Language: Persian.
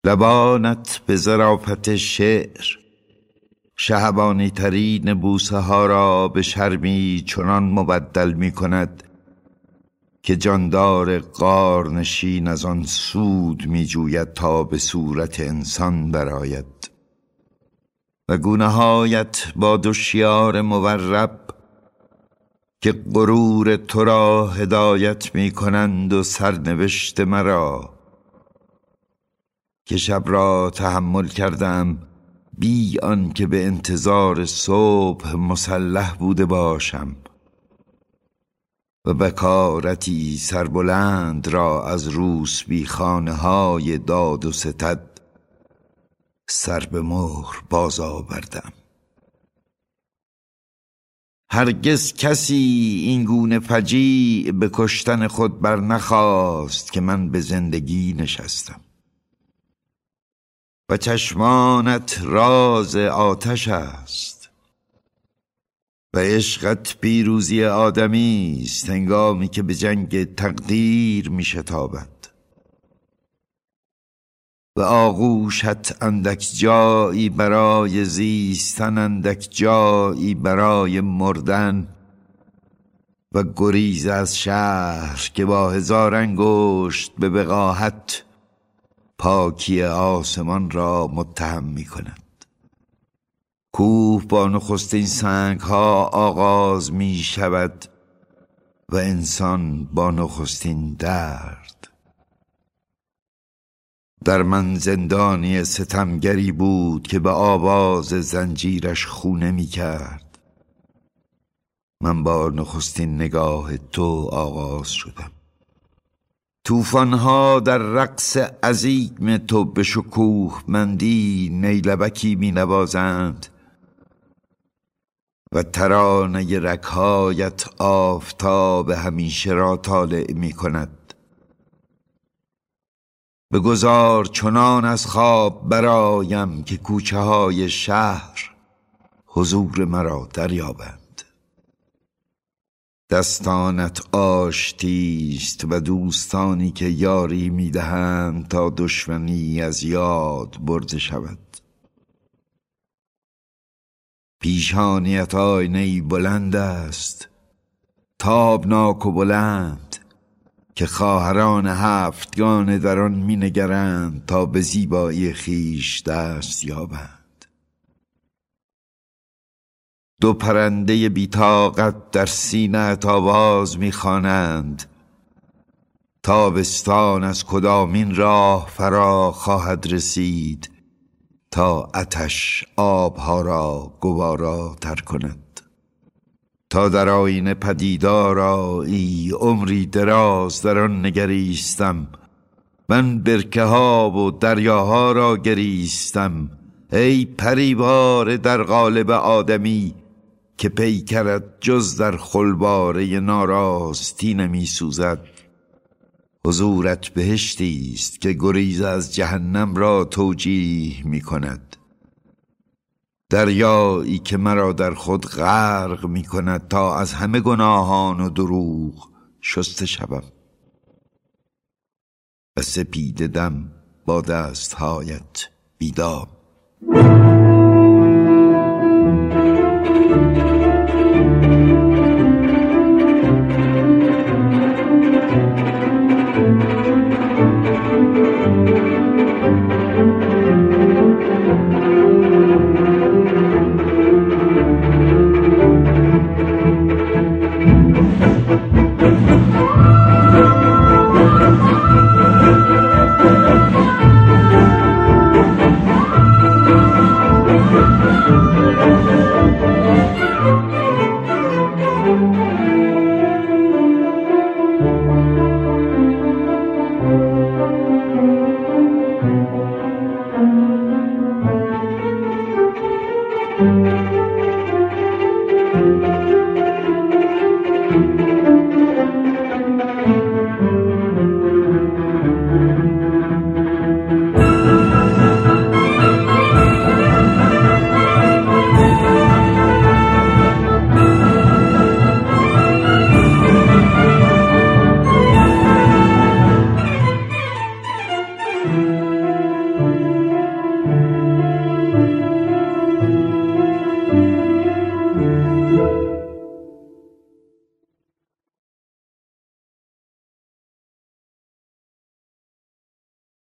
لبانت به ظرافت شعر شهبانی ترین بوسه ها را به شرمی چنان مبدل می کند که جاندار غارنشین از آن سود می جوید تا به صورت انسان برآید. و گونه هایت با دو شیار مورب که غرور تو را هدایت می کنند و سرنوشت مرا که شب را تحمل کردم بی آن که به انتظار صبح مسلح بوده باشم و بکارتی سربلند را از روسبی خانه های داد و ستد سر به مهر باز آوردم. هرگز کسی این گونه فجیع به کشتن خود بر نخواست که من به زندگی نشستم و چشمانت راز آتش است و عشقت پیروزی آدمی است هنگامی که به جنگ تقدیر می شتابد و آغوشت اندک جایی برای زیستن، اندک جایی برای مردن و گریز از شهر که با 1000 انگشت به وقاحت پاکی آسمان را متهم می کند. کوه با نخستین سنگ ها آغاز می شود و انسان با نخستین درد. در من زندانی ستمگری بود که به آواز زنجیرش خونه می کرد. من با نخستین نگاه تو آغاز شدم. طوفان‌ها در رقص عظیم تو به شکوه مندی نیلبکی می نوازند و ترانه رگ‌هایت آفتاب همیشه را طالع می کند. بگذار چنان از خواب برایم که کوچه های شهر حضور مرا دریابند. دستانت آشتیست و دوستانی که یاری میدهند تا دشمنی از یاد برده شود. پیشانیت آینه‌ای بلند است، تابناک و بلند که خواهران هفتگان در آن می نگرند تا به زیبایی خویش دست یابند. 2 پرنده بی‌طاقت در سینه‌ات آواز می خوانند تابستان از کدامین راه فرا خواهد رسید تا آتش آبها را گوارا تر کند. تا در آینه پدیدار آیی عمری دراز در آن نگریستم. من برکه ها و دریاها را گریستم. ای پریوار در قالب آدمی که پیکرت جز در خلواره ناراستی نمی سوزد. حضورت بهشتی است که گریز از جهنم را توجیه می کند. دریایی که مرا در خود غرق می کند تا از همه گناهان و دروغ شسته شوم و سپیده دم با دستهایت بیدار.